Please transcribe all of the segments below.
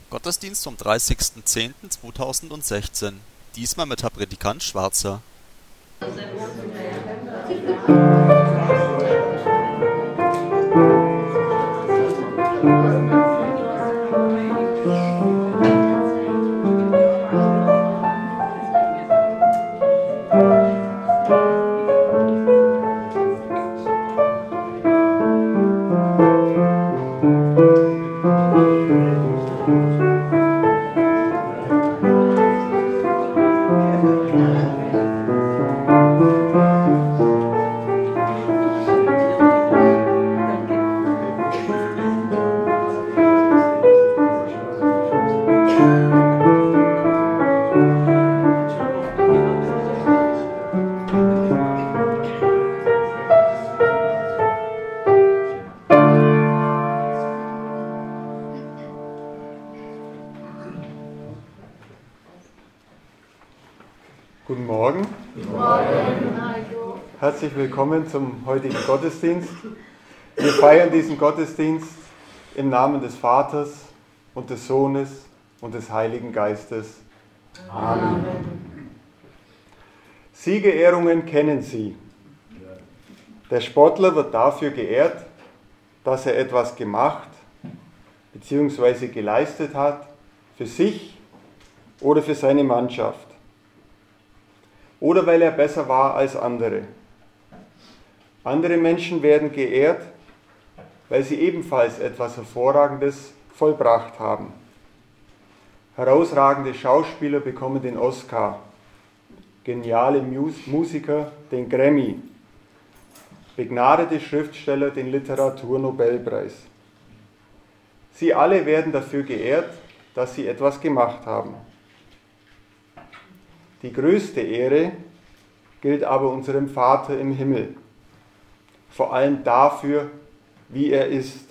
Gottesdienst vom 30.10.2016. Diesmal mit Herr Predikant Schwarzer. Guten Morgen. Guten Morgen. Herzlich willkommen zum heutigen Gottesdienst. Wir feiern diesen Gottesdienst im Namen des Vaters und des Sohnes und des Heiligen Geistes. Amen. Siegerehrungen kennen Sie. Der Sportler wird dafür geehrt, dass er etwas gemacht bzw. geleistet hat für sich oder für seine Mannschaft. Oder weil er besser war als andere. Andere Menschen werden geehrt, weil sie ebenfalls etwas Hervorragendes vollbracht haben. Herausragende Schauspieler bekommen den Oscar, geniale Musiker den Grammy, begnadete Schriftsteller den Literaturnobelpreis. Sie alle werden dafür geehrt, dass sie etwas gemacht haben. Die größte Ehre gilt aber unserem Vater im Himmel, vor allem dafür, wie er ist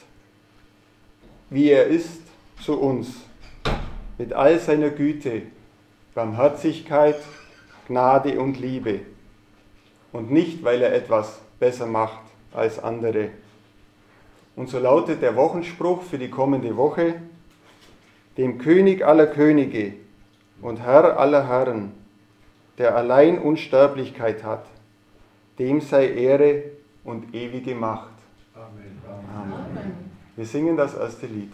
zu uns, mit all seiner Güte, Barmherzigkeit, Gnade und Liebe und nicht, weil er etwas besser macht als andere. Und so lautet der Wochenspruch für die kommende Woche: Dem König aller Könige und Herr aller Herren, der allein Unsterblichkeit hat, dem sei Ehre und ewige Macht. Amen. Amen. Wir singen das erste Lied.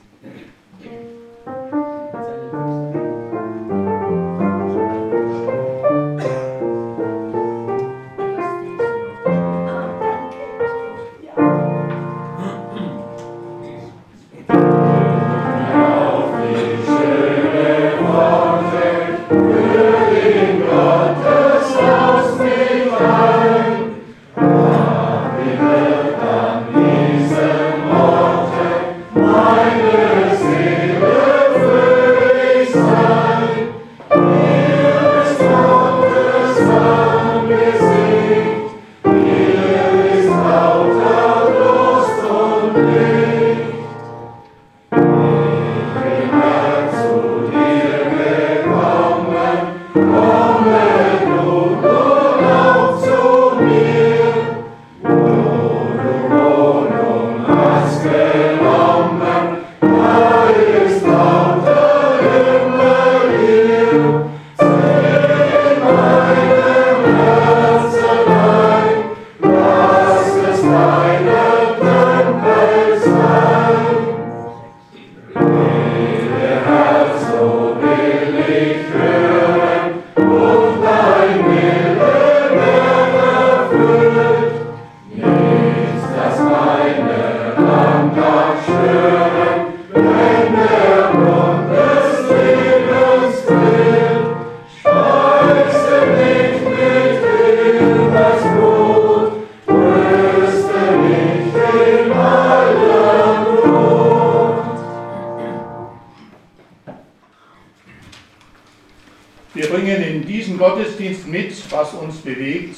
Wir bringen in diesen Gottesdienst mit, was uns bewegt: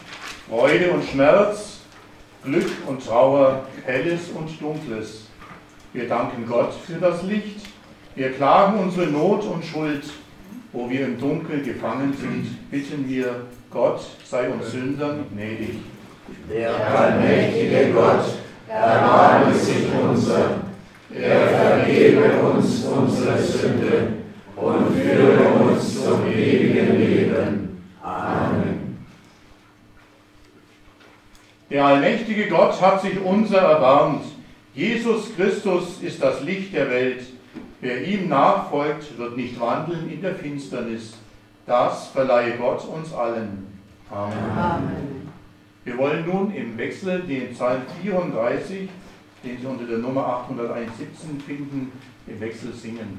Freude und Schmerz, Glück und Trauer, Helles und Dunkles. Wir danken Gott für das Licht. Wir klagen unsere Not und Schuld. Wo wir im Dunkel gefangen sind, bitten wir, Gott sei uns Sündern gnädig. Der allmächtige Gott, erbarme sich unser. Er vergebe uns unsere Sünde und führe uns zum ewigen Leben. Amen. Der allmächtige Gott hat sich unser erbarmt. Jesus Christus ist das Licht der Welt. Wer ihm nachfolgt, wird nicht wandeln in der Finsternis. Das verleihe Gott uns allen. Amen. Amen. Wir wollen nun im Wechsel den Psalm 34, den Sie unter der Nummer 817 finden, im Wechsel singen.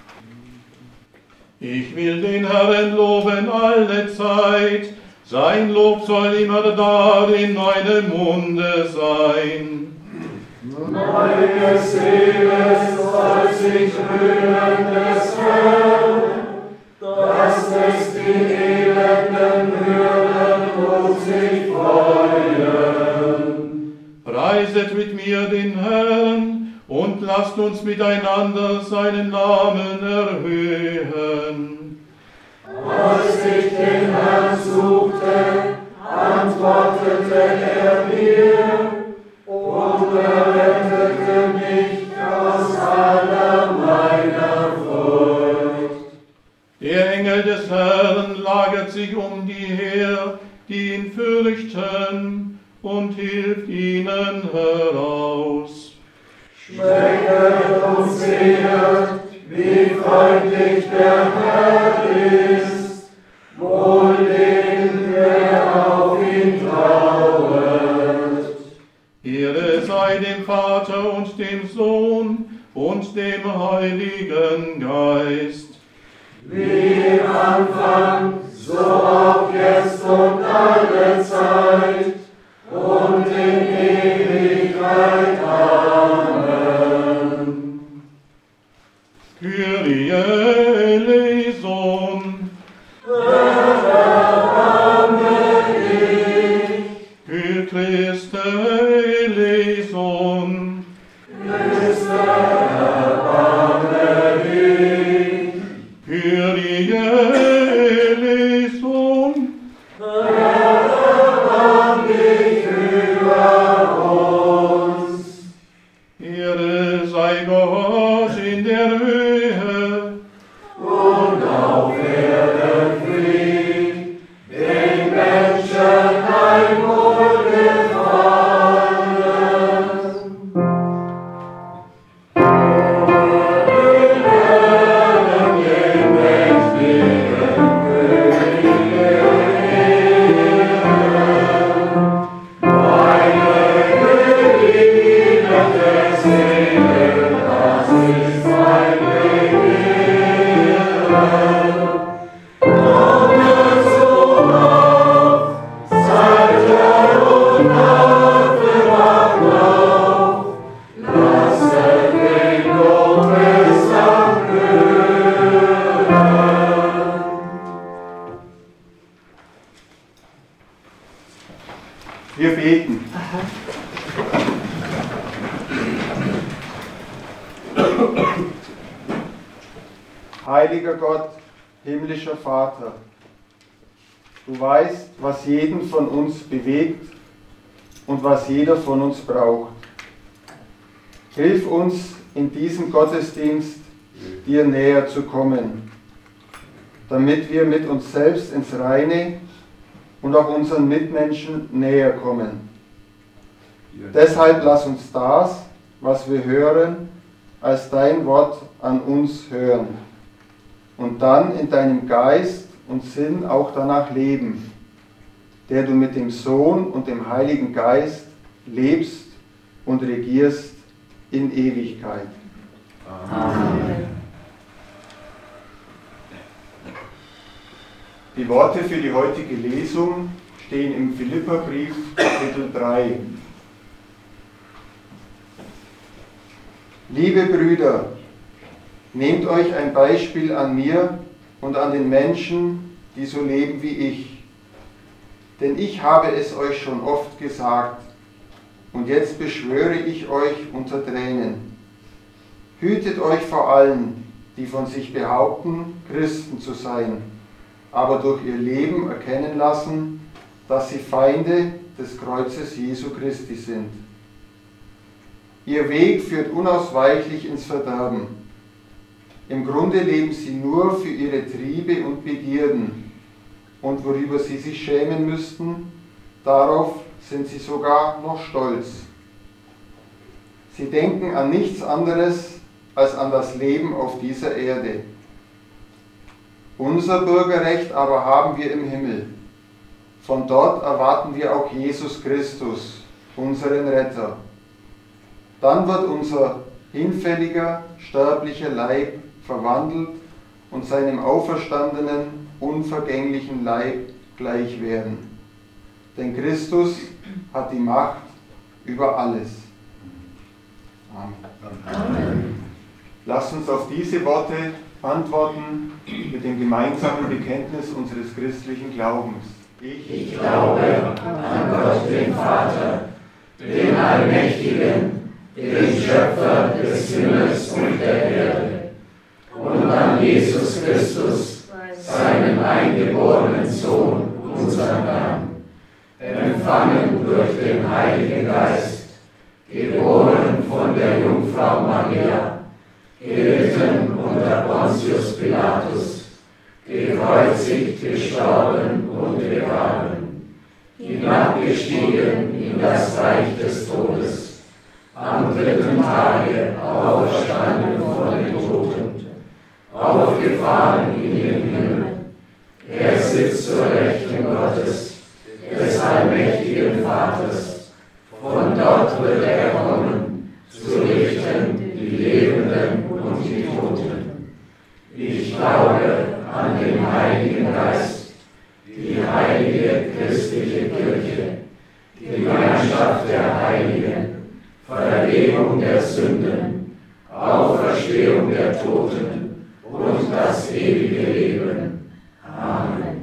Ich will den Herrn loben alle Zeit, sein Lob soll immer da in meinem Munde sein. Meine Seele soll sich rühmen des Herrn, dass es die Elenden hören und sich freuen. Preiset mit mir den Herrn und lasst uns miteinander seinen Namen erhöhen. Als ich den Herrn suchte, antwortete er mir und errettete mich aus aller meiner Furcht. Der Engel des Herrn lagert sich um die her, die ihn fürchten, und hilft ihnen heraus. Schmecket und sehet, wie freundlich der Herr ist, wohl dem, der auf ihn trauet. Ehre sei dem Vater und dem Sohn und dem Heiligen Geist. Wie im Anfang, so auch jetzt und alle Zeit und in Ewigkeit. Amen. Kyrie eleison. Erbarme dich. Kyrie Christe eleison. Christe, erbarme dich. Kyrie eleison. Erbarm dich über uns. Ehre sei Gott in der Höhe Und auf Erden Fried, den Menschen ein Wohlgefallen. Den Herrn, den mächtigen König ehren. Meine geliebte Seele, das ist mein Begehren. Komme so auf, Seite und Harfe macht auf, lasset den Lobgesang hören. Wir beten. Heiliger Gott, himmlischer Vater, du weißt, was jeden von uns bewegt und was jeder von uns braucht. Hilf uns in diesem Gottesdienst, dir näher zu kommen, damit wir mit uns selbst ins Reine und auch unseren Mitmenschen näher kommen. Deshalb lass uns das, was wir hören, als dein Wort an uns hören und dann in deinem Geist und Sinn auch danach leben, der du mit dem Sohn und dem Heiligen Geist lebst und regierst in Ewigkeit. Amen. Die Worte für die heutige Lesung stehen im Philipperbrief, Kapitel 3. Liebe Brüder, nehmt euch ein Beispiel an mir und an den Menschen, die so leben wie ich. Denn ich habe es euch schon oft gesagt und jetzt beschwöre ich euch unter Tränen. Hütet euch vor allen, die von sich behaupten, Christen zu sein, aber durch ihr Leben erkennen lassen, dass sie Feinde des Kreuzes Jesu Christi sind. Ihr Weg führt unausweichlich ins Verderben. Im Grunde leben sie nur für ihre Triebe und Begierden. Und worüber sie sich schämen müssten, darauf sind sie sogar noch stolz. Sie denken an nichts anderes als an das Leben auf dieser Erde. Unser Bürgerrecht aber haben wir im Himmel. Von dort erwarten wir auch Jesus Christus, unseren Retter. Dann wird unser hinfälliger, sterblicher Leib verwandelt und seinem auferstandenen, unvergänglichen Leib gleich werden. Denn Christus hat die Macht über alles. Amen. Amen. Lasst uns auf diese Worte antworten mit dem gemeinsamen Bekenntnis unseres christlichen Glaubens. Ich glaube an Gott, den Vater, den Allmächtigen, den Schöpfer des Himmels und der Erde, und an Jesus Christus, seinen eingeborenen Sohn, unseren Herrn, empfangen durch den Heiligen Geist, geboren von der Jungfrau Maria, gelitten unter Pontius Pilatus, gekreuzigt, gestorben und begraben, hinabgestiegen in das Reich des Todes, am dritten Tage auferstanden von den Toten, aufgefahren in den Himmel. Er sitzt zur Rechten Gottes, des allmächtigen Vaters. Von dort wird er kommen, zu richten die Lebenden und die Toten. Ich glaube an den Heiligen Geist, die heilige christliche Kirche, die Gemeinschaft der Heiligen, Vergebung der Sünden, Auferstehung der Toten und das ewige Leben. Amen.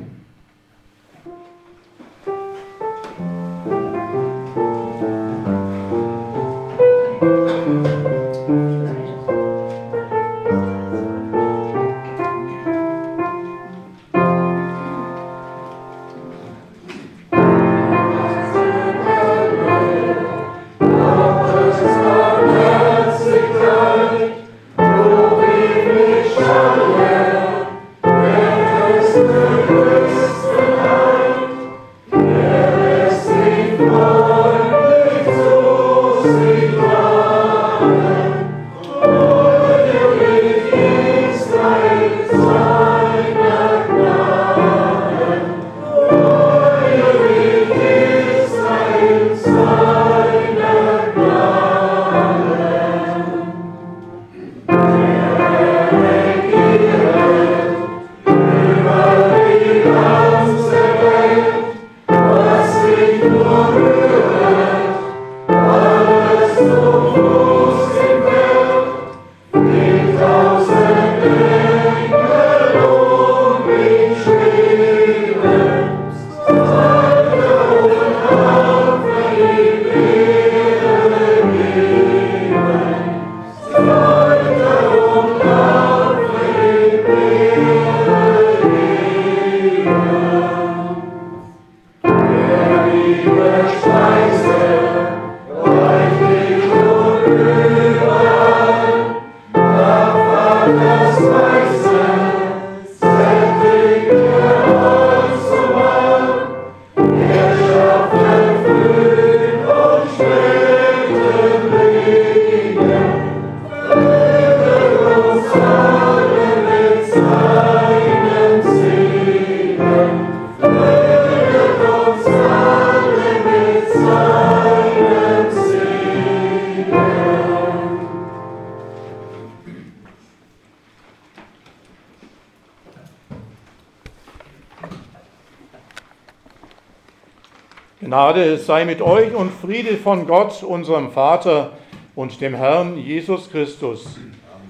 Gnade sei mit euch und Friede von Gott, unserem Vater und dem Herrn Jesus Christus.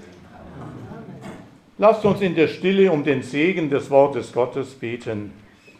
Lasst uns in der Stille um den Segen des Wortes Gottes beten.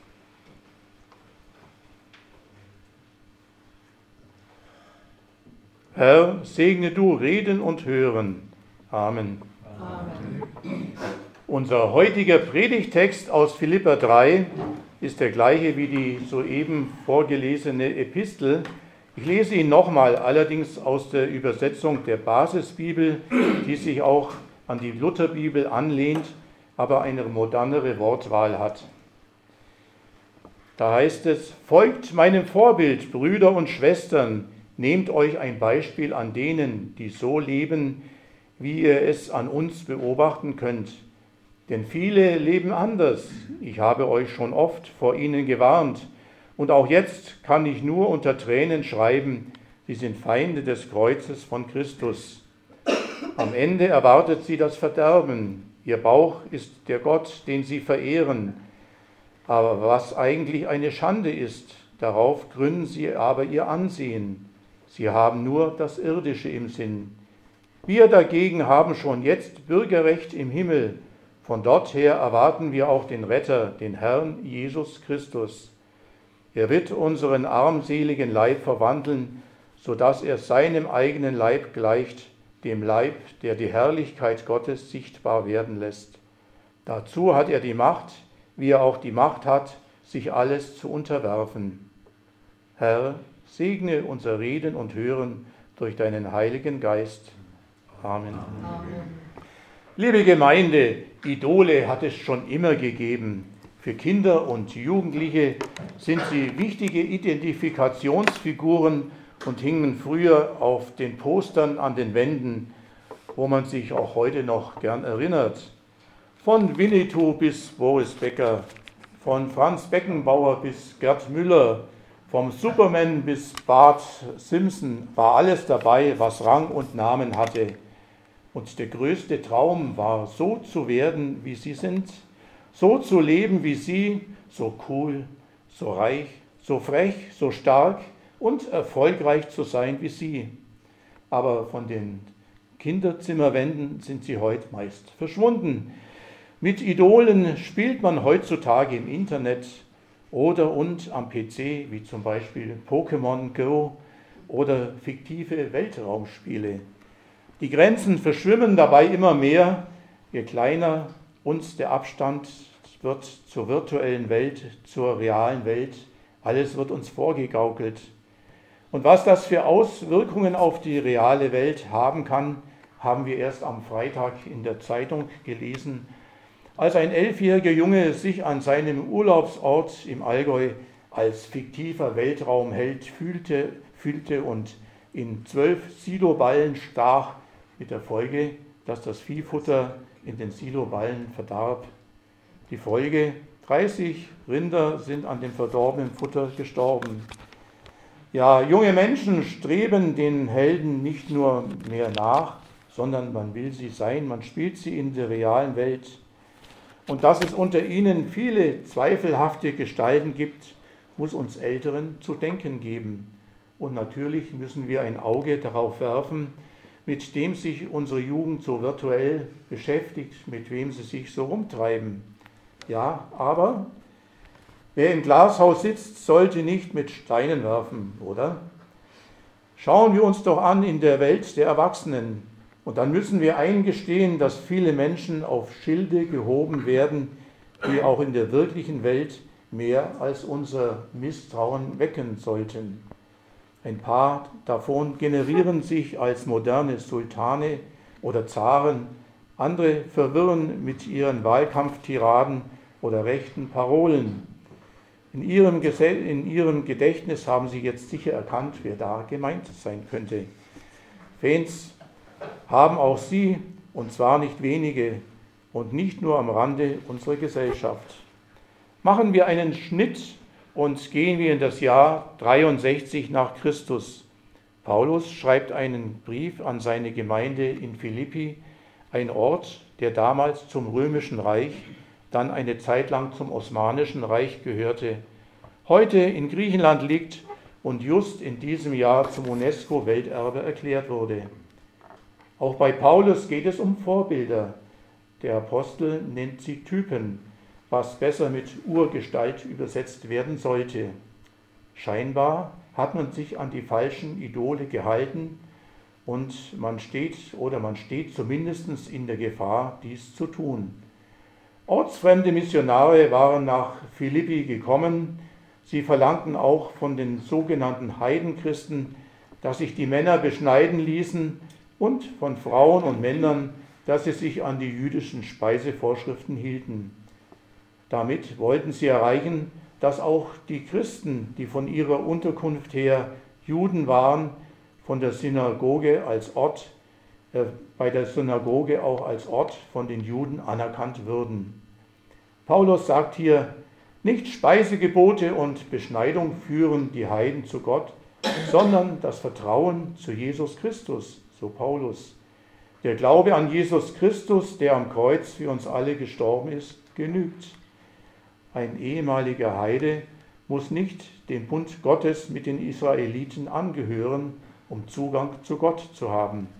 Herr, segne du Reden und Hören. Amen. Amen. Unser heutiger Predigtext aus Philipper 3 ist der gleiche wie die soeben vorgelesene Epistel Ich lese ihn nochmal, allerdings aus der Übersetzung der Basisbibel, die sich auch an die Lutherbibel anlehnt, aber eine modernere Wortwahl hat. Da heißt es: Folgt meinem Vorbild, Brüder und Schwestern, nehmt euch ein Beispiel an denen, die so leben, wie ihr es an uns beobachten könnt. Denn viele leben anders. Ich habe euch schon oft vor ihnen gewarnt. Und auch jetzt kann ich nur unter Tränen schreiben, sie sind Feinde des Kreuzes von Christus. Am Ende erwartet sie das Verderben. Ihr Bauch ist der Gott, den sie verehren. Aber was eigentlich eine Schande ist, darauf gründen sie aber ihr Ansehen. Sie haben nur das Irdische im Sinn. Wir dagegen haben schon jetzt Bürgerrecht im Himmel. Von dort her erwarten wir auch den Retter, den Herrn Jesus Christus. Er wird unseren armseligen Leib verwandeln, sodass er seinem eigenen Leib gleicht, dem Leib, der die Herrlichkeit Gottes sichtbar werden lässt. Dazu hat er die Macht, wie er auch die Macht hat, sich alles zu unterwerfen. Herr, segne unser Reden und Hören durch deinen Heiligen Geist. Amen. Amen. Liebe Gemeinde, Idole hat es schon immer gegeben. Für Kinder und Jugendliche sind sie wichtige Identifikationsfiguren und hingen früher auf den Postern an den Wänden, wo man sich auch heute noch gern erinnert. Von Winnetou bis Boris Becker, von Franz Beckenbauer bis Gerd Müller, vom Superman bis Bart Simpson war alles dabei, was Rang und Namen hatte. Und der größte Traum war, so zu werden, wie sie sind, so zu leben wie sie, so cool, so reich, so frech, so stark und erfolgreich zu sein wie sie. Aber von den Kinderzimmerwänden sind sie heute meist verschwunden. Mit Idolen spielt man heutzutage im Internet oder und am PC, wie zum Beispiel Pokémon Go oder fiktive Weltraumspiele. Die Grenzen verschwimmen dabei immer mehr, je kleiner uns der Abstand wird zur virtuellen Welt, zur realen Welt. Alles wird uns vorgegaukelt. Und was das für Auswirkungen auf die reale Welt haben kann, haben wir erst am Freitag in der Zeitung gelesen, als ein 11-jähriger Junge sich an seinem Urlaubsort im Allgäu als fiktiver Weltraumheld fühlte und in 12 Siloballen stach, mit der Folge, dass das Viehfutter in den Siloballen verdarb. Die Folge: 30 Rinder sind an dem verdorbenen Futter gestorben. Ja, junge Menschen streben den Helden nicht nur mehr nach, sondern man will sie sein, man spielt sie in der realen Welt. Und dass es unter ihnen viele zweifelhafte Gestalten gibt, muss uns Älteren zu denken geben. Und natürlich müssen wir ein Auge darauf werfen, mit dem sich unsere Jugend so virtuell beschäftigt, mit wem sie sich so rumtreiben. Ja, aber wer im Glashaus sitzt, sollte nicht mit Steinen werfen, oder? Schauen wir uns doch an in der Welt der Erwachsenen. Und dann müssen wir eingestehen, dass viele Menschen auf Schilde gehoben werden, die auch in der wirklichen Welt mehr als unser Misstrauen wecken sollten. Ein paar davon generieren sich als moderne Sultane oder Zaren, andere verwirren mit ihren Wahlkampftiraden oder rechten Parolen. In ihrem Gedächtnis haben sie jetzt sicher erkannt, wer da gemeint sein könnte. Fans haben auch sie, und zwar nicht wenige, und nicht nur am Rande unserer Gesellschaft. Machen wir einen Schnitt und gehen wir in das Jahr 63 nach Christus. Paulus schreibt einen Brief an seine Gemeinde in Philippi, ein Ort, der damals zum Römischen Reich, dann eine Zeit lang zum Osmanischen Reich gehörte, heute in Griechenland liegt und just in diesem Jahr zum UNESCO-Welterbe erklärt wurde. Auch bei Paulus geht es um Vorbilder. Der Apostel nennt sie Typen, was besser mit Urgestalt übersetzt werden sollte. Scheinbar hat man sich an die falschen Idole gehalten und man steht zumindest in der Gefahr, dies zu tun. Ortsfremde Missionare waren nach Philippi gekommen, Sie verlangten auch von den sogenannten Heidenchristen, dass sich die Männer beschneiden ließen, und von Frauen und Männern, dass sie sich an die jüdischen Speisevorschriften hielten. Damit wollten sie erreichen, dass auch die Christen, die von ihrer Unterkunft her Juden waren, von der Synagoge als Ort, bei der Synagoge auch als Ort von den Juden anerkannt würden. Paulus sagt hier, nicht Speisegebote und Beschneidung führen die Heiden zu Gott, sondern das Vertrauen zu Jesus Christus, so Paulus. Der Glaube an Jesus Christus, der am Kreuz für uns alle gestorben ist, genügt. Ein ehemaliger Heide muss nicht dem Bund Gottes mit den Israeliten angehören, um Zugang zu Gott zu haben.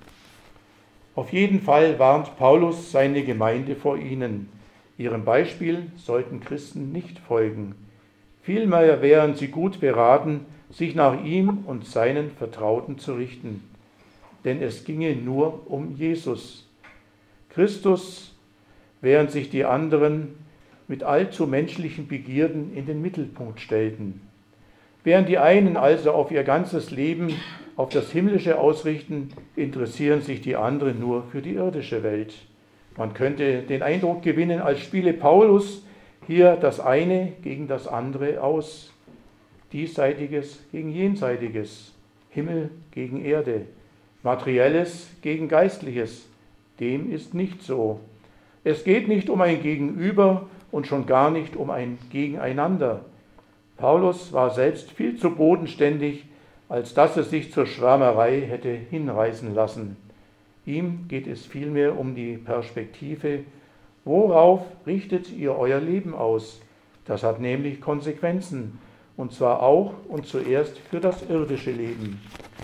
Auf jeden Fall warnt Paulus seine Gemeinde vor ihnen. Ihrem Beispiel sollten Christen nicht folgen. Vielmehr wären sie gut beraten, sich nach ihm und seinen Vertrauten zu richten. Denn es ginge nur um Jesus. Christus, während sich die anderen mit allzu menschlichen Begierden in den Mittelpunkt stellten. Während die einen also auf ihr ganzes Leben auf das Himmlische ausrichten, interessieren sich die anderen nur für die irdische Welt. Man könnte den Eindruck gewinnen, als spiele Paulus hier das eine gegen das andere aus. Diesseitiges gegen Jenseitiges, Himmel gegen Erde, Materielles gegen Geistliches. Dem ist nicht so. Es geht nicht um ein Gegenüber und schon gar nicht um ein Gegeneinander. Paulus war selbst viel zu bodenständig, als dass er sich zur Schwärmerei hätte hinreißen lassen. Ihm geht es vielmehr um die Perspektive, worauf richtet ihr euer Leben aus? Das hat nämlich Konsequenzen, und zwar auch und zuerst für das irdische Leben.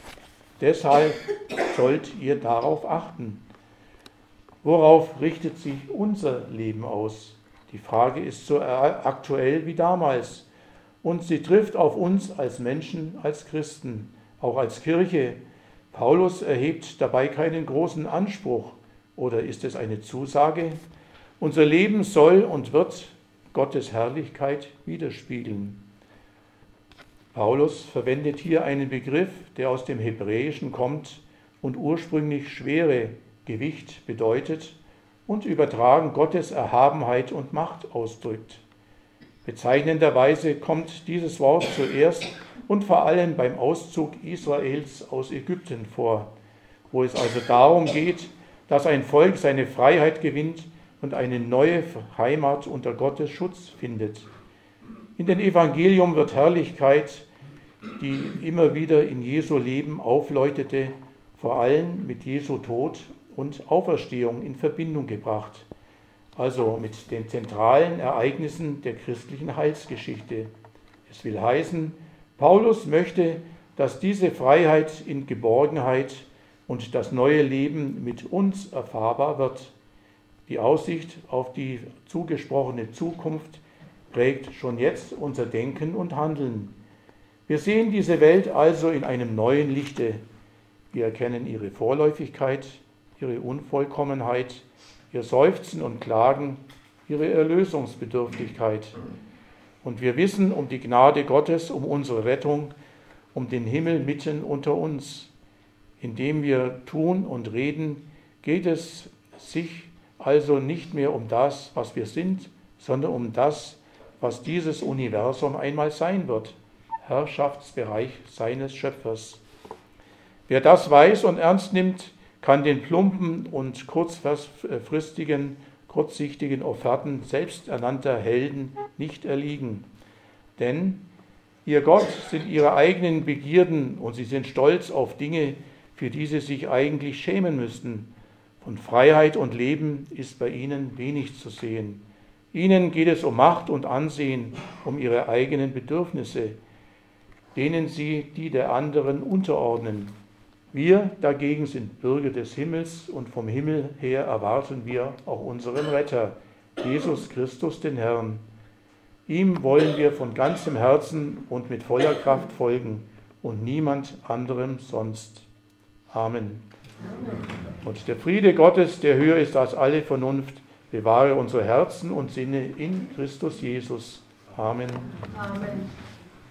Deshalb sollt ihr darauf achten. Worauf richtet sich unser Leben aus? Die Frage ist so aktuell wie damals. Und sie trifft auf uns als Menschen, als Christen, auch als Kirche. Paulus erhebt dabei keinen großen Anspruch. Oder ist es eine Zusage? Unser Leben soll und wird Gottes Herrlichkeit widerspiegeln. Paulus verwendet hier einen Begriff, der aus dem Hebräischen kommt und ursprünglich Schwere, Gewicht bedeutet und übertragen Gottes Erhabenheit und Macht ausdrückt. Bezeichnenderweise kommt dieses Wort zuerst und vor allem beim Auszug Israels aus Ägypten vor, wo es also darum geht, dass ein Volk seine Freiheit gewinnt und eine neue Heimat unter Gottes Schutz findet. In dem Evangelium wird Herrlichkeit, die immer wieder in Jesu Leben aufleuchtete, vor allem mit Jesu Tod und Auferstehung in Verbindung gebracht, also mit den zentralen Ereignissen der christlichen Heilsgeschichte. Es will heißen, Paulus möchte, dass diese Freiheit in Geborgenheit und das neue Leben mit uns erfahrbar wird. Die Aussicht auf die zugesprochene Zukunft prägt schon jetzt unser Denken und Handeln. Wir sehen diese Welt also in einem neuen Lichte. Wir erkennen ihre Vorläufigkeit, ihre Unvollkommenheit, ihr Seufzen und Klagen, ihre Erlösungsbedürftigkeit. Und wir wissen um die Gnade Gottes, um unsere Rettung, um den Himmel mitten unter uns. Indem wir tun und reden, geht es sich also nicht mehr um das, was wir sind, sondern um das, was dieses Universum einmal sein wird, Herrschaftsbereich seines Schöpfers. Wer das weiß und ernst nimmt, kann den plumpen und kurzsichtigen Offerten selbsternannter Helden nicht erliegen. Denn ihr Gott sind ihre eigenen Begierden und sie sind stolz auf Dinge, für die sie sich eigentlich schämen müssten. Von Freiheit und Leben ist bei ihnen wenig zu sehen. Ihnen geht es um Macht und Ansehen, um ihre eigenen Bedürfnisse, denen sie die der anderen unterordnen. Wir dagegen sind Bürger des Himmels und vom Himmel her erwarten wir auch unseren Retter, Jesus Christus, den Herrn. Ihm wollen wir von ganzem Herzen und mit voller Kraft folgen und niemand anderem sonst. Amen. Und der Friede Gottes, der höher ist als alle Vernunft, bewahre unsere Herzen und Sinne in Christus Jesus. Amen. Amen.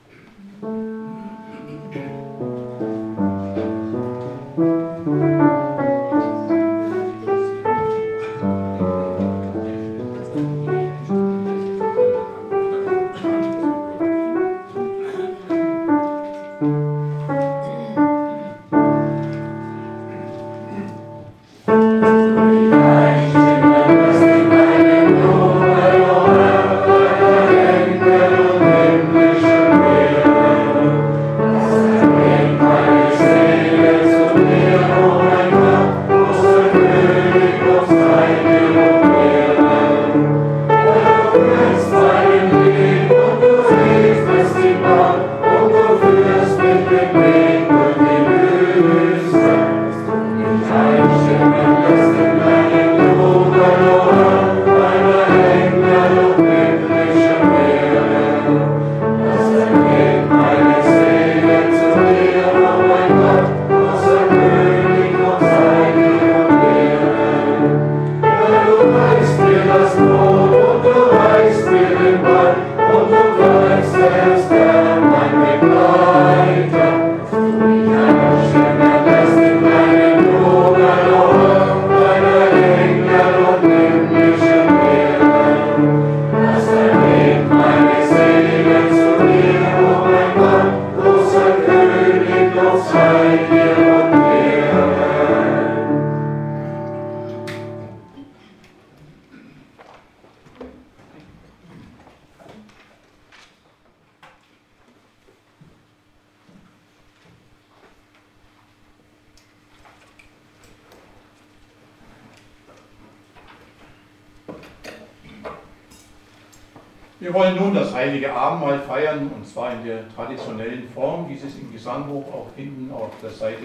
Wir wollen nun das heilige Abendmahl feiern, und zwar in der traditionellen Form, wie Sie es im Gesangbuch auch finden, auf der Seite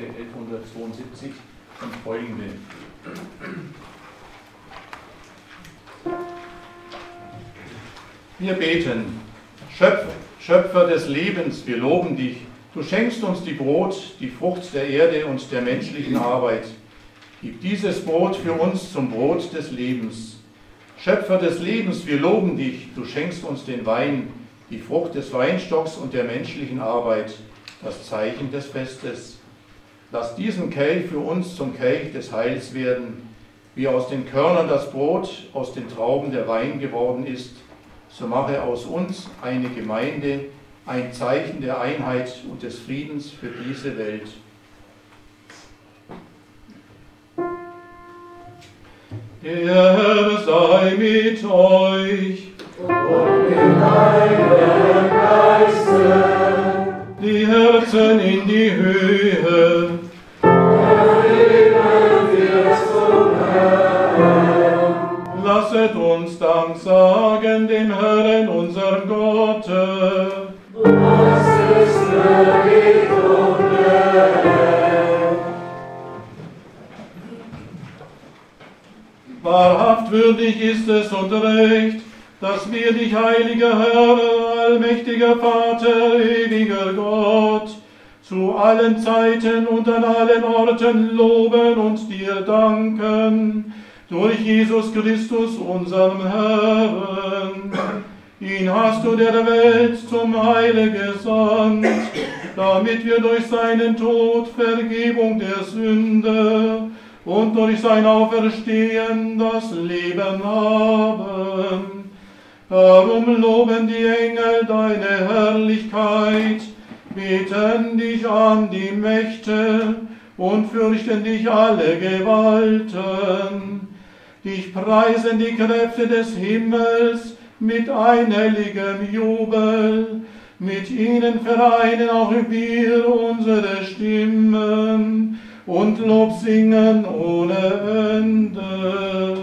1172 und folgende. Wir beten: Schöpfer des Lebens, wir loben dich. Du schenkst uns die Brot, die Frucht der Erde und der menschlichen Arbeit. Gib dieses Brot für uns zum Brot des Lebens. Schöpfer des Lebens, wir loben dich. Du schenkst uns den Wein, die Frucht des Weinstocks und der menschlichen Arbeit, das Zeichen des Festes. Lass diesen Kelch für uns zum Kelch des Heils werden. Wie aus den Körnern das Brot, aus den Trauben der Wein geworden ist, so mache aus uns eine Gemeinde, ein Zeichen der Einheit und des Friedens für diese Welt. Der Herr sei mit euch. Und mit deinem Geiste. Die Herzen in die Höhe. Erheben wir zum Herrn. Lasset uns Dank sagen dem Herrn, unserem Gott. Das ist würdig und gerecht. Wahrhaft würdig ist es und recht, dass wir dich, heiliger Herr, allmächtiger Vater, ewiger Gott, zu allen Zeiten und an allen Orten loben und dir danken, durch Jesus Christus, unseren Herrn. Ihn hast du der Welt zum Heile gesandt, damit wir durch seinen Tod Vergebung der Sünde und durch sein Auferstehen das Leben haben. Darum loben die Engel deine Herrlichkeit, beten dich an die Mächte und fürchten dich alle Gewalten. Dich preisen die Kräfte des Himmels mit einhelligem Jubel. Mit ihnen vereinen auch wir unsere Stimmen und Lob singen ohne Ende.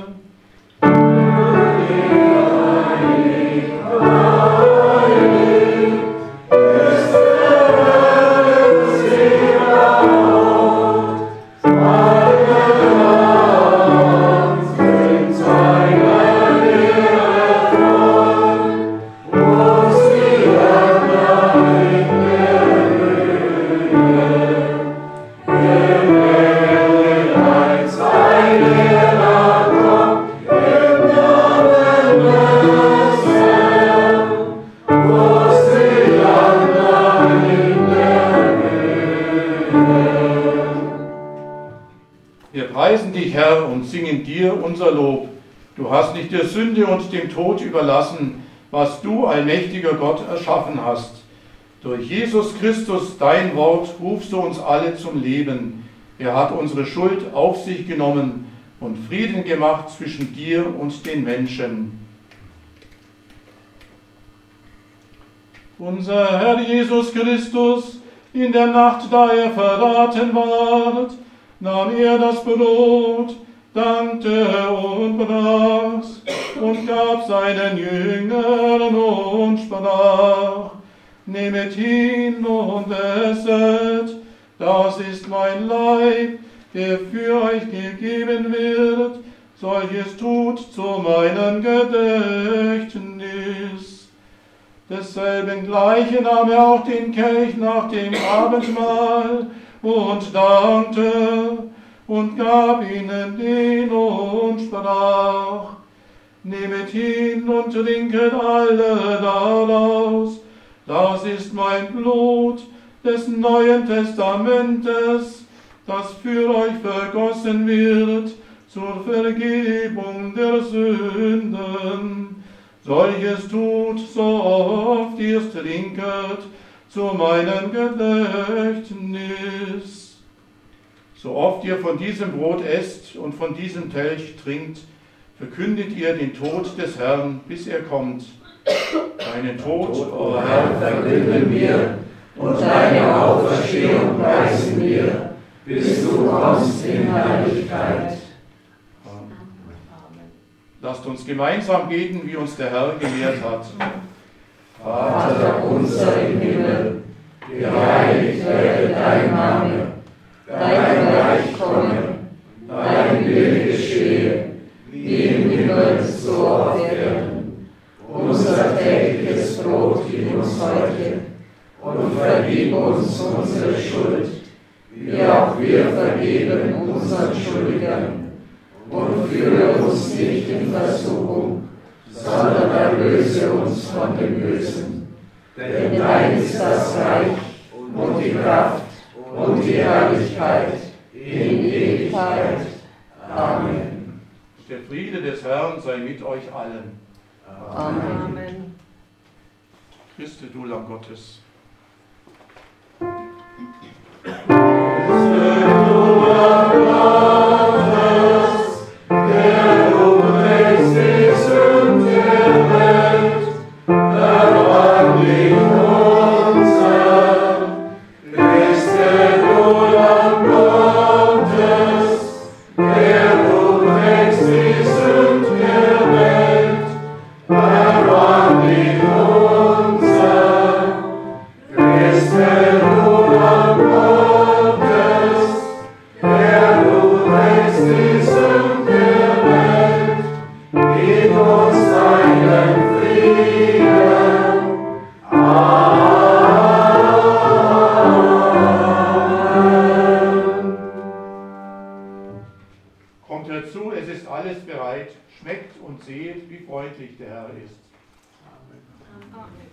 Ein Zeichen unser Lob. Du hast nicht der Sünde und dem Tod überlassen, was du, allmächtiger Gott, erschaffen hast. Durch Jesus Christus, dein Wort, rufst du uns alle zum Leben. Er hat unsere Schuld auf sich genommen und Frieden gemacht zwischen dir und den Menschen. Unser Herr Jesus Christus, in der Nacht, da er verraten ward, nahm er das Brot, dankte und brach's und gab seinen Jüngern und sprach: Nehmet hin und esset, das ist mein Leib, der für euch gegeben wird, solches tut zu meinem Gedächtnis. Desselben gleiche nahm er auch den Kelch nach dem Abendmahl und dankte und gab ihnen den und sprach: Nehmet hin und trinket alle daraus, das ist mein Blut des Neuen Testamentes, das für euch vergossen wird zur Vergebung der Sünden. Solches tut, so oft ihr es trinket, zu meinem Gedächtnis. So oft ihr von diesem Brot esst und von diesem Kelch trinkt, verkündet ihr den Tod des Herrn, bis er kommt. Deinen Tod, o Herr, verkünden wir, und deine Auferstehung preisen wir, bis du kommst in Herrlichkeit. Lasst uns gemeinsam beten, wie uns der Herr gelehrt hat. Vater unser im Himmel, geheiligt werde dein Name, dein Reich komme, dein Wille geschehe, wie im Himmel so auf Erden. Unser tägliches Brot gib uns heute und vergib uns unsere Schuld, wie auch wir vergeben unseren Schuldigern. Und führe uns nicht in Versuchung, sondern erlöse uns von dem Bösen. Denn dein ist das Reich und die Kraft und die Herrlichkeit in Ewigkeit. Amen. Der Friede des Herrn sei mit euch allen. Amen. Christe, du Lamm Gottes. Kommt herzu, es ist alles bereit, schmeckt und seht, wie freundlich der Herr ist. Amen.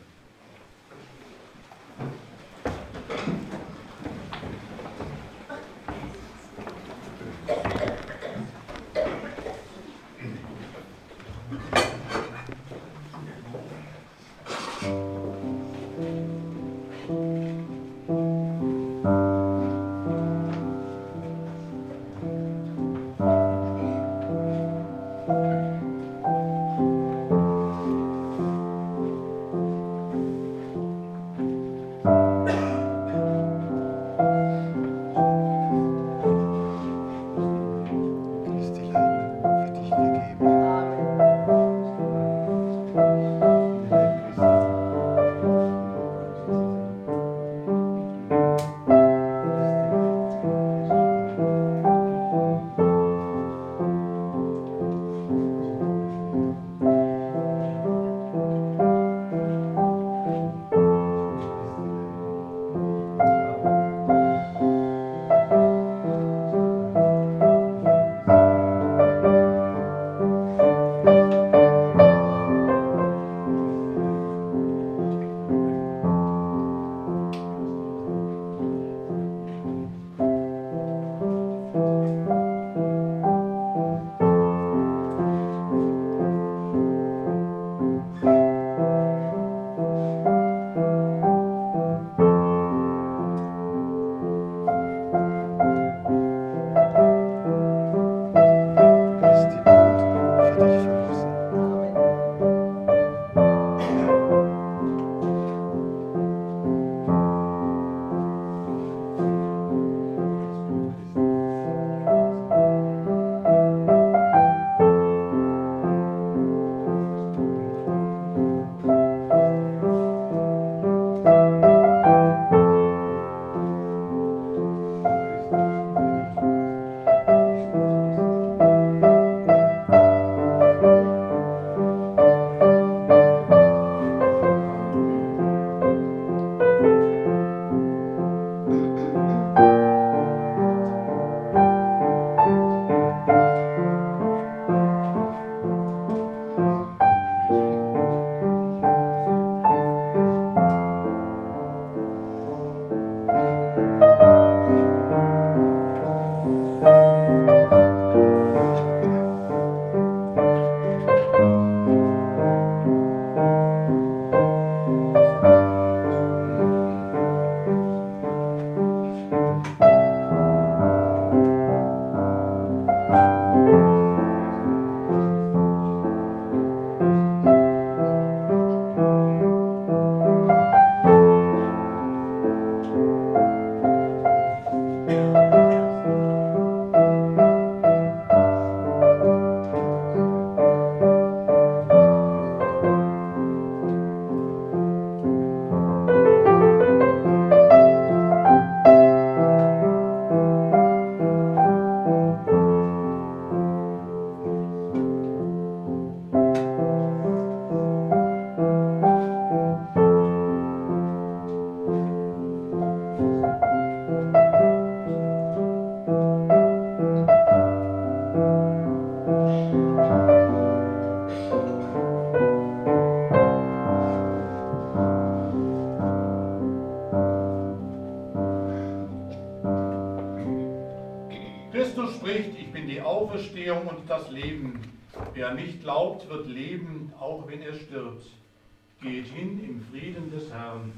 und das Leben. Wer nicht glaubt, wird leben, auch wenn er stirbt. Geht hin im Frieden des Herrn.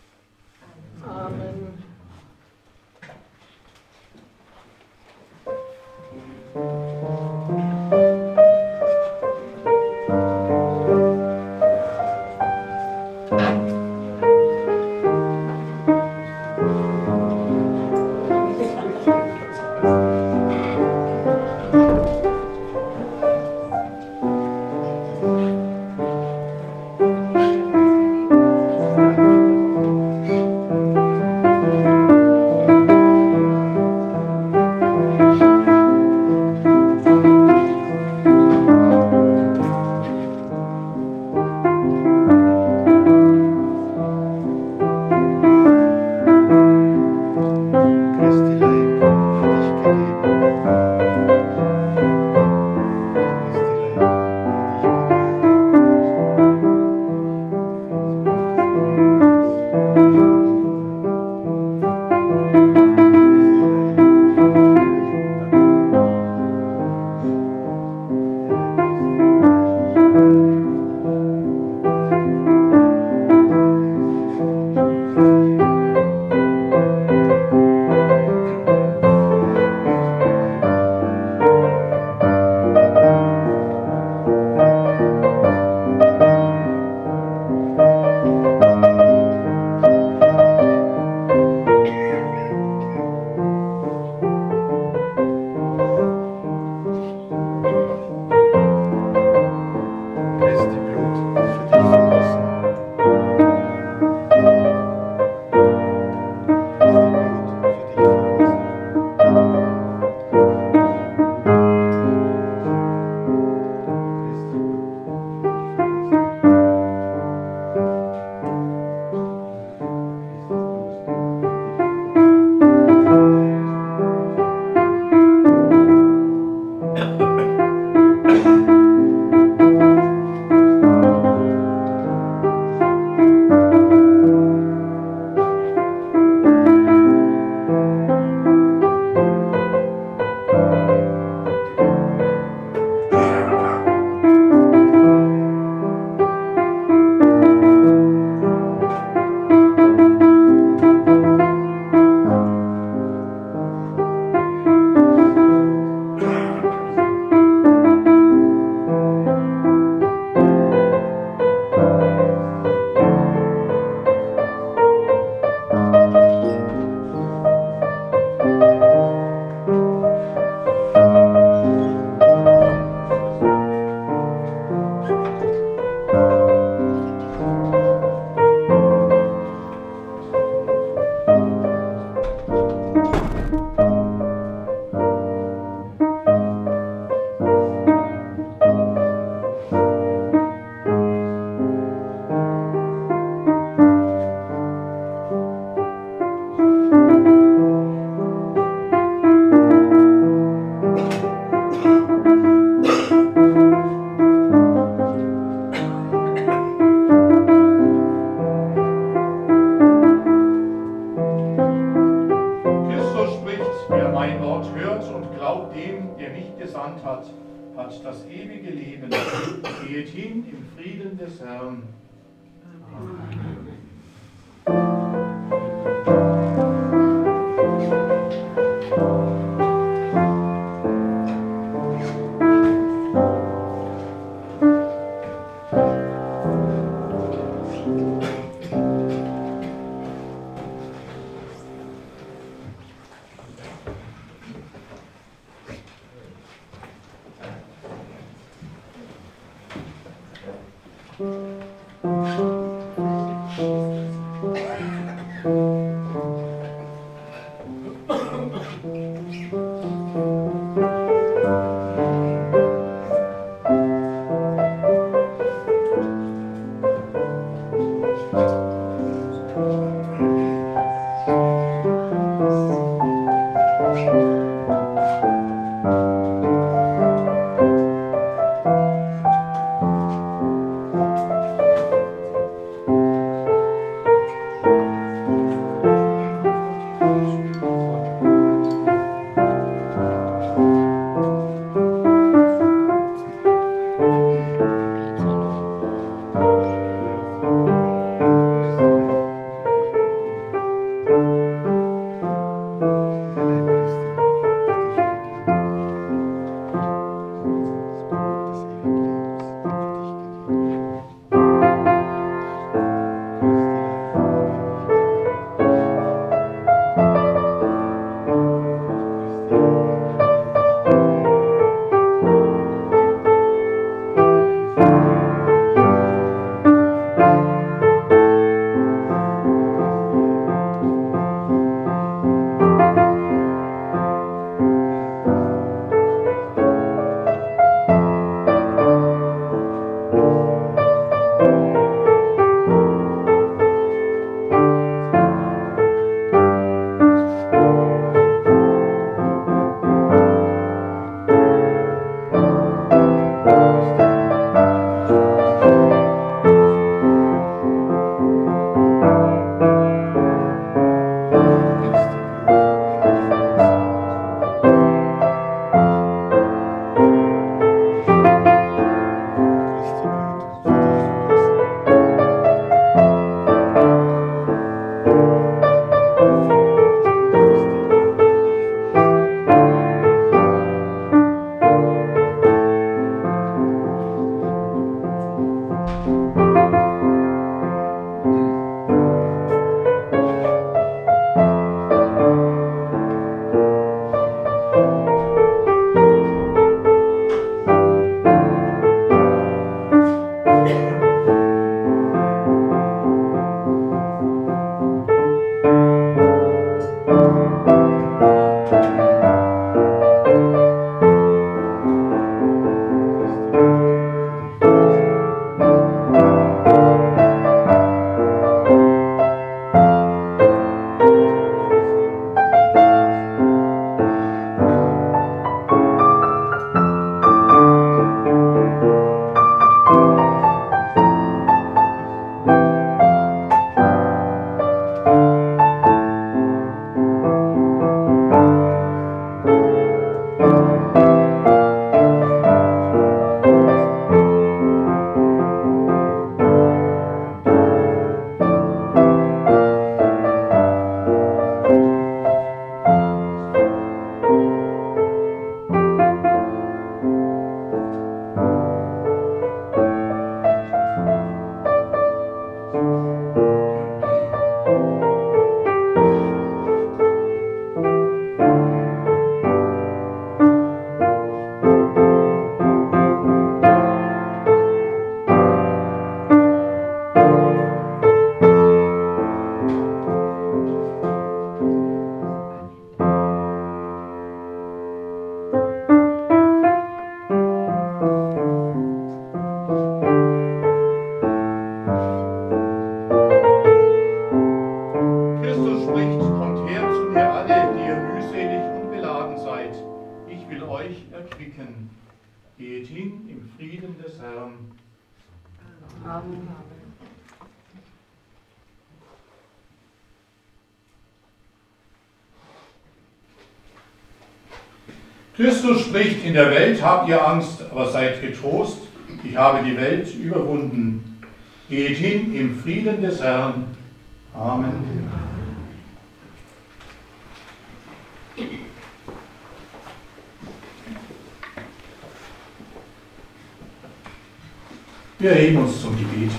Amen. hat das ewige Leben. Geht hin im Frieden des Herrn. Amen. Amen. Christus spricht, in der Welt habt ihr Angst, aber seid getrost, ich habe die Welt überwunden. Geht hin im Frieden des Herrn. Amen. Wir erheben uns zum Gebet.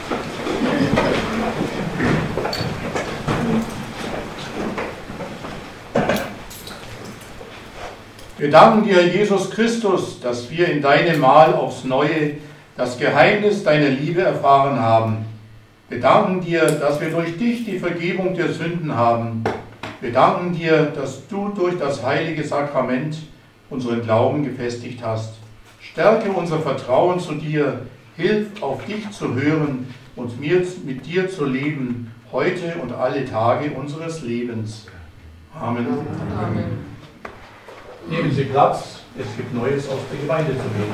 Wir danken dir, Jesus Christus, dass wir in deinem Mahl aufs Neue das Geheimnis deiner Liebe erfahren haben. Wir danken dir, dass wir durch dich die Vergebung der Sünden haben. Wir danken dir, dass du durch das heilige Sakrament unseren Glauben gefestigt hast. Stärke unser Vertrauen zu dir, hilf auf dich zu hören und mit dir zu leben, heute und alle Tage unseres Lebens. Amen. Amen. Nehmen Sie Platz, es gibt Neues aus der Gemeinde zu hören.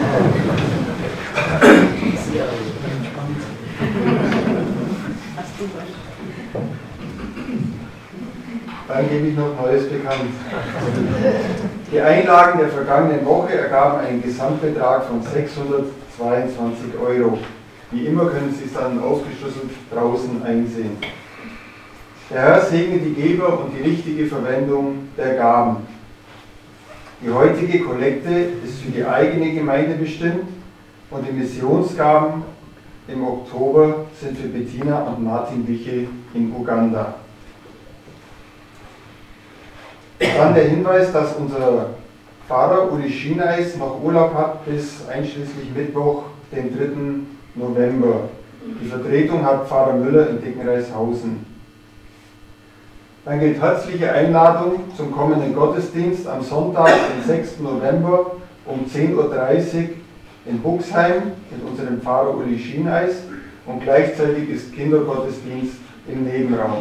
Dann gebe ich noch Neues bekannt. Die Einlagen der vergangenen Woche ergaben einen Gesamtbetrag von 622 €. Wie immer können Sie es dann aufgeschlüsselt draußen einsehen. Der Herr segne die Geber und die richtige Verwendung der Gaben. Die heutige Kollekte ist für die eigene Gemeinde bestimmt und die Missionsgaben im Oktober sind für Bettina und Martin Wiche in Uganda. Dann der Hinweis, dass unser Pfarrer Uli Schieneis noch Urlaub hat bis einschließlich Mittwoch, den 3. November. Die Vertretung hat Pfarrer Müller in Dickenreishausen. Dann gilt herzliche Einladung zum kommenden Gottesdienst am Sonntag, den 6. November um 10:30 Uhr in Buxheim mit unserem Pfarrer Uli Schieneis und gleichzeitig ist Kindergottesdienst im Nebenraum.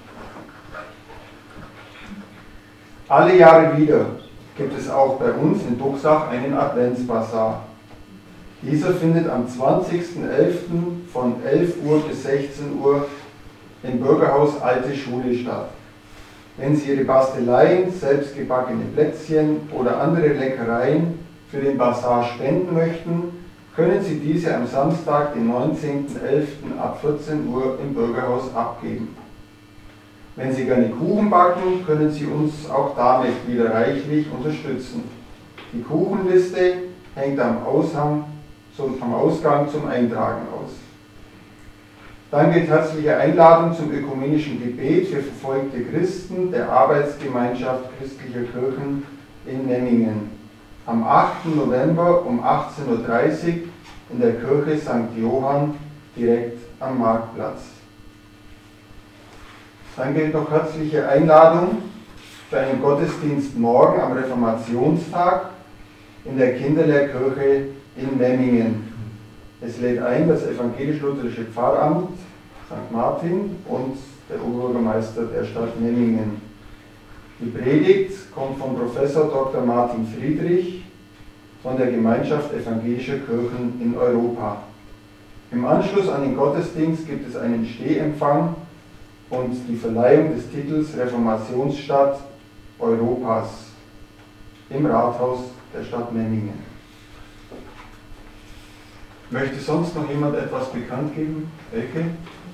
Alle Jahre wieder gibt es auch bei uns in Duchsach einen Adventsbasar. Dieser findet am 20.11. von 11 Uhr bis 16 Uhr im Bürgerhaus Alte Schule statt. Wenn Sie Ihre Basteleien, selbstgebackene Plätzchen oder andere Leckereien für den Basar spenden möchten, können Sie diese am Samstag, den 19.11. ab 14 Uhr im Bürgerhaus abgeben. Wenn Sie gerne Kuchen backen, können Sie uns auch damit wieder reichlich unterstützen. Die Kuchenliste hängt am Ausgang zum Eintragen aus. Dann gilt herzliche Einladung zum ökumenischen Gebet für verfolgte Christen der Arbeitsgemeinschaft christlicher Kirchen in Memmingen. Am 8. November um 18:30 Uhr in der Kirche St. Johann direkt am Marktplatz. Dann gilt noch herzliche Einladung für einen Gottesdienst morgen am Reformationstag in der Kinderlehrkirche in Memmingen. Es lädt ein das evangelisch-lutherische Pfarramt St. Martin und der Oberbürgermeister der Stadt Memmingen. Die Predigt kommt von Professor Dr. Martin Friedrich von der Gemeinschaft evangelischer Kirchen in Europa. Im Anschluss an den Gottesdienst gibt es einen Stehempfang und die Verleihung des Titels Reformationsstadt Europas im Rathaus der Stadt Memmingen. Möchte sonst noch jemand etwas bekannt geben? Elke?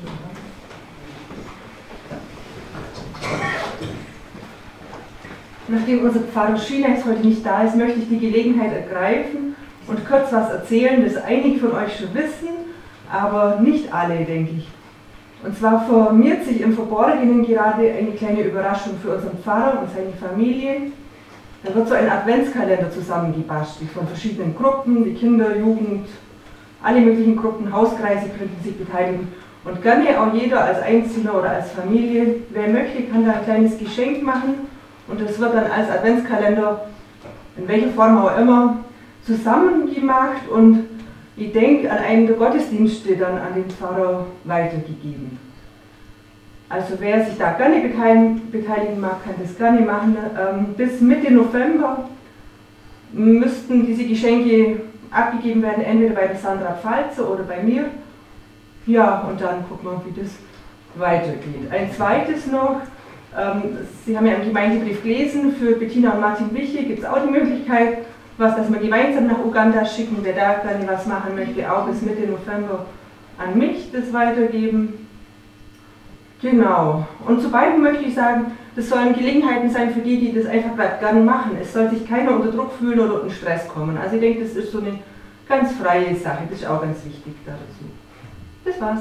Nachdem unser Pfarrer Schieneis heute nicht da ist, möchte ich die Gelegenheit ergreifen und kurz was erzählen, das einige von euch schon wissen, aber nicht alle, denke ich. Und zwar formiert sich im Verborgenen gerade eine kleine Überraschung für unseren Pfarrer und seine Familie. Da wird so ein Adventskalender zusammengebastelt von verschiedenen Gruppen, die Kinder, Jugend, alle möglichen Gruppen, Hauskreise könnten sich beteiligen und gerne auch jeder als Einzelner oder als Familie. Wer möchte, kann da ein kleines Geschenk machen und das wird dann als Adventskalender, in welcher Form auch immer, zusammengemacht und ich denke an einen der Gottesdienste dann an den Pfarrer weitergegeben. Also wer sich da gerne beteiligen mag, kann das gerne machen. Bis Mitte November müssten diese Geschenke abgegeben werden, entweder bei der Sandra Pfalzer oder bei mir. Ja, und dann gucken wir, wie das weitergeht. Ein zweites noch, Sie haben ja im Gemeindebrief gelesen, für Bettina und Martin Wiche gibt es auch die Möglichkeit, dass wir gemeinsam nach Uganda schicken. Wer da gerne was machen möchte, auch bis Mitte November an mich das weitergeben. Genau. Und zu beiden möchte ich sagen, das sollen Gelegenheiten sein für die, die das einfach gerne machen. Es soll sich keiner unter Druck fühlen oder unter Stress kommen. Also ich denke, das ist so eine ganz freie Sache. Das ist auch ganz wichtig dazu. Das war's.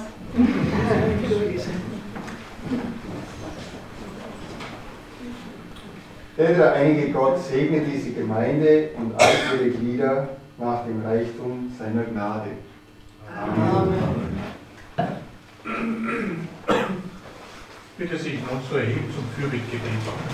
Der dreieinige Gott segne diese Gemeinde und all ihre Glieder nach dem Reichtum seiner Gnade. Amen. Bitte sich nun zu erheben zum Fürbittgebet.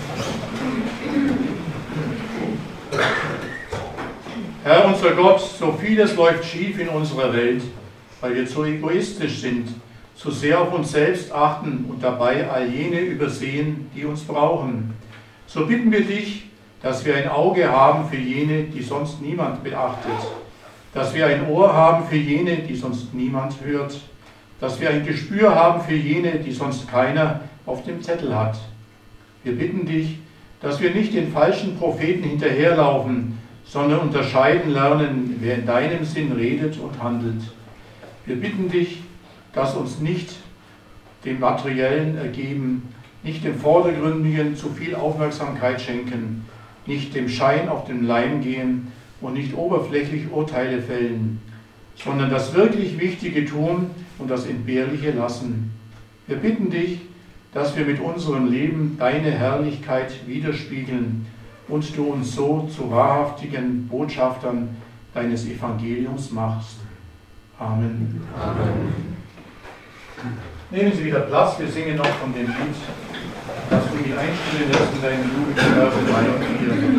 Herr unser Gott, so vieles läuft schief in unserer Welt, weil wir zu egoistisch sind, zu sehr auf uns selbst achten und dabei all jene übersehen, die uns brauchen. So bitten wir dich, dass wir ein Auge haben für jene, die sonst niemand beachtet, dass wir ein Ohr haben für jene, die sonst niemand hört, dass wir ein Gespür haben für jene, die sonst keiner auf dem Zettel hat. Wir bitten dich, dass wir nicht den falschen Propheten hinterherlaufen, sondern unterscheiden lernen, wer in deinem Sinn redet und handelt. Wir bitten dich, dass uns nicht dem Materiellen ergeben, nicht dem Vordergründigen zu viel Aufmerksamkeit schenken, nicht dem Schein auf den Leim gehen und nicht oberflächlich Urteile fällen, sondern das wirklich Wichtige tun und das Entbehrliche lassen. Wir bitten dich, dass wir mit unserem Leben deine Herrlichkeit widerspiegeln und du uns so zu wahrhaftigen Botschaftern deines Evangeliums machst. Amen. Amen. Nehmen Sie wieder Platz, wir singen noch von dem Lied, das du mich einspielen lässt in deine Jugend, Verse 3 und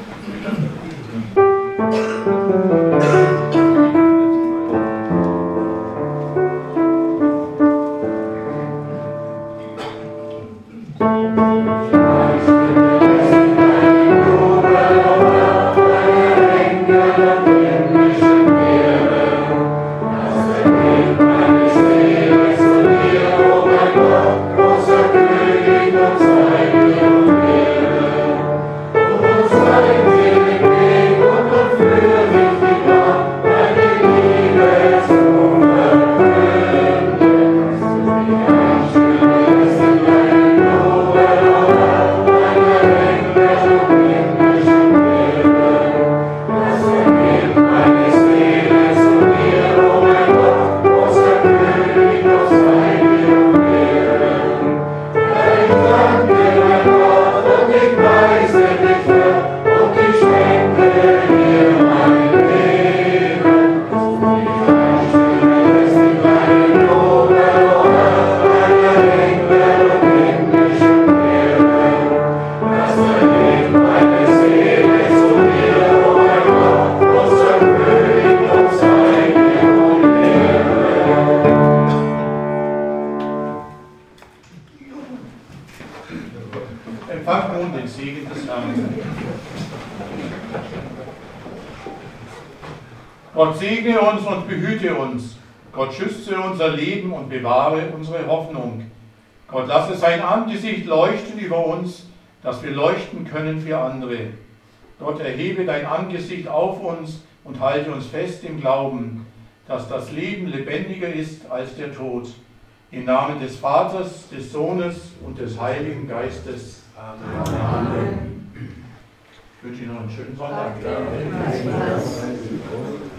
4. Empfangt nun den Segen des Herrn. Gott segne uns und behüte uns. Gott schütze unser Leben und bewahre unsere Hoffnung. Gott lasse sein Angesicht leuchten über uns, dass wir leuchten können für andere. Gott erhebe dein Angesicht auf uns und halte uns fest im Glauben, dass das Leben lebendiger ist als der Tod. Im Namen des Vaters, des Sohnes und des Heiligen Geistes. Amen. Amen. Ich wünsche Ihnen noch einen schönen Sonntag.